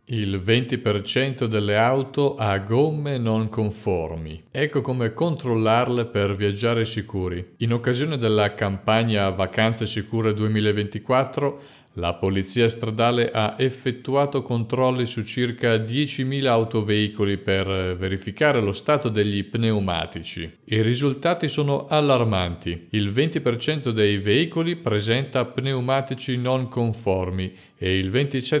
Il 20% delle auto ha gomme non conformi. Ecco come controllarle per viaggiare sicuri. In occasione della campagna Vacanze Sicure 2024, la Polizia Stradale ha effettuato controlli su circa 10.000 autoveicoli per verificare lo stato degli pneumatici. I risultati sono allarmanti. Il 20% dei veicoli presenta pneumatici non conformi e il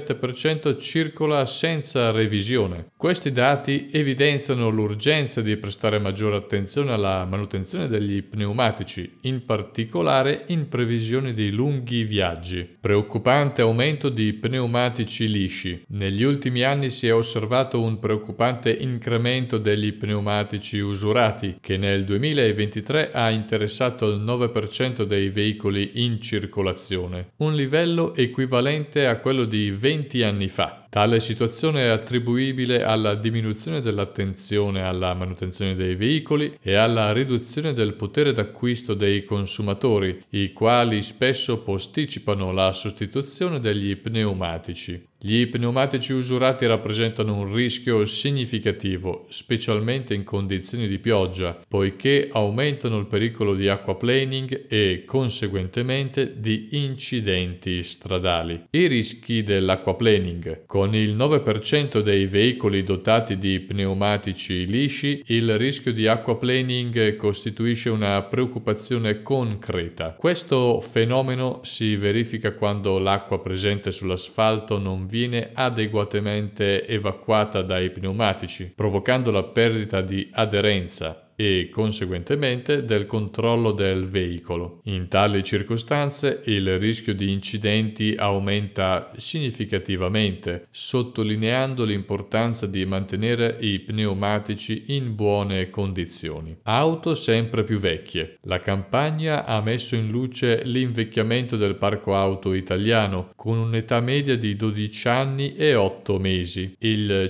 27% circola senza revisione. Questi dati evidenziano l'urgenza di prestare maggiore attenzione alla manutenzione degli pneumatici, in particolare in previsione di lunghi viaggi. Preoccupante aumento di pneumatici lisci. Negli ultimi anni si è osservato un preoccupante incremento degli pneumatici usurati, che nel 2023 ha interessato il 9% dei veicoli in circolazione, un livello equivalente a quello di 20 anni fa. Tale situazione è attribuibile alla diminuzione dell'attenzione alla manutenzione dei veicoli e alla riduzione del potere d'acquisto dei consumatori, i quali spesso posticipano la sostituzione degli pneumatici. Gli pneumatici usurati rappresentano un rischio significativo, specialmente in condizioni di pioggia, poiché aumentano il pericolo di aquaplaning e, conseguentemente, di incidenti stradali. I rischi dell'acquaplaning. Con il 9% dei veicoli dotati di pneumatici lisci, il rischio di aquaplaning costituisce una preoccupazione concreta. Questo fenomeno si verifica quando l'acqua presente sull'asfalto non viene adeguatamente evacuata dai pneumatici, provocando la perdita di aderenza e, conseguentemente, del controllo del veicolo. In tali circostanze il rischio di incidenti aumenta significativamente, sottolineando l'importanza di mantenere i pneumatici in buone condizioni. Auto sempre più vecchie. La campagna ha messo in luce l'invecchiamento del parco auto italiano, con un'età media di 12 anni e 8 mesi. Il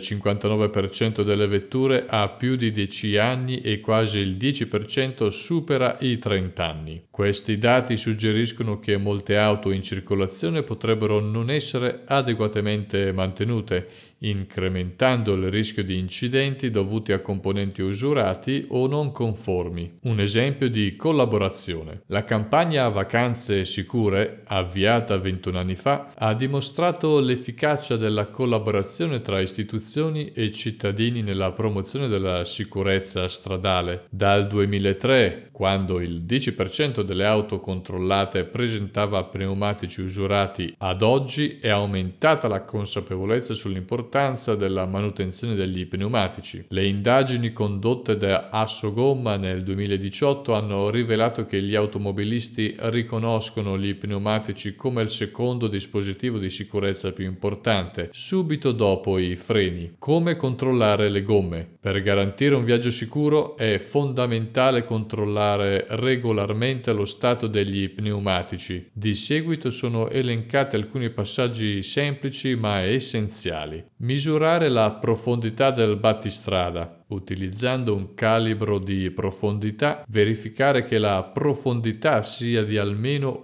59% delle vetture ha più di 10 anni e quasi il 10% supera i 30 anni. Questi dati suggeriscono che molte auto in circolazione potrebbero non essere adeguatamente mantenute, incrementando il rischio di incidenti dovuti a componenti usurati o non conformi. Un esempio di collaborazione. La campagna Vacanze Sicure, avviata 21 anni fa, ha dimostrato l'efficacia della collaborazione tra istituzioni e cittadini nella promozione della sicurezza stradale. Dal 2003, quando il 10% delle auto controllate presentava pneumatici usurati, ad oggi è aumentata la consapevolezza sull'importanza della manutenzione degli pneumatici. Le indagini condotte da Assogomma nel 2018 hanno rivelato che gli automobilisti riconoscono gli pneumatici come il secondo dispositivo di sicurezza più importante, subito dopo i freni. Come controllare le gomme? Per garantire un viaggio sicuro è fondamentale controllare regolarmente lo stato degli pneumatici. Di seguito sono elencati alcuni passaggi semplici ma essenziali. Misurare la profondità del battistrada. Utilizzando un calibro di profondità, verificare che la profondità sia di almeno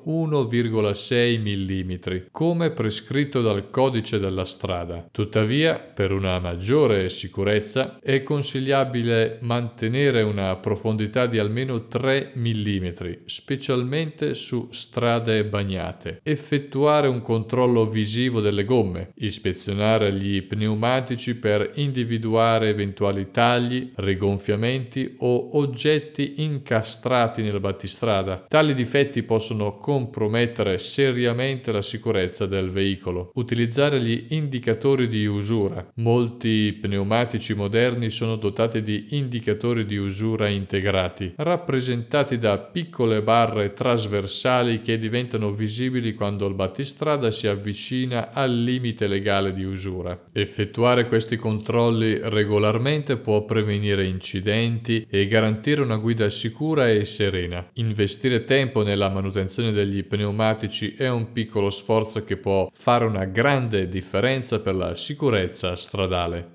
1,6 mm, come prescritto dal codice della strada. Tuttavia, per una maggiore sicurezza, è consigliabile mantenere una profondità di almeno 3 mm, specialmente su strade bagnate. Effettuare un controllo visivo delle gomme. Ispezionare gli pneumatici per individuare eventuali tagli, rigonfiamenti o oggetti incastrati nel battistrada. Tali difetti possono compromettere seriamente la sicurezza del veicolo. Utilizzare gli indicatori di usura. Molti pneumatici moderni sono dotati di indicatori di usura integrati, rappresentati da piccole barre trasversali che diventano visibili quando il battistrada si avvicina al limite legale di usura. Effettuare questi controlli regolarmente può prevenire incidenti e garantire una guida sicura e serena. Investire tempo nella manutenzione degli pneumatici è un piccolo sforzo che può fare una grande differenza per la sicurezza stradale.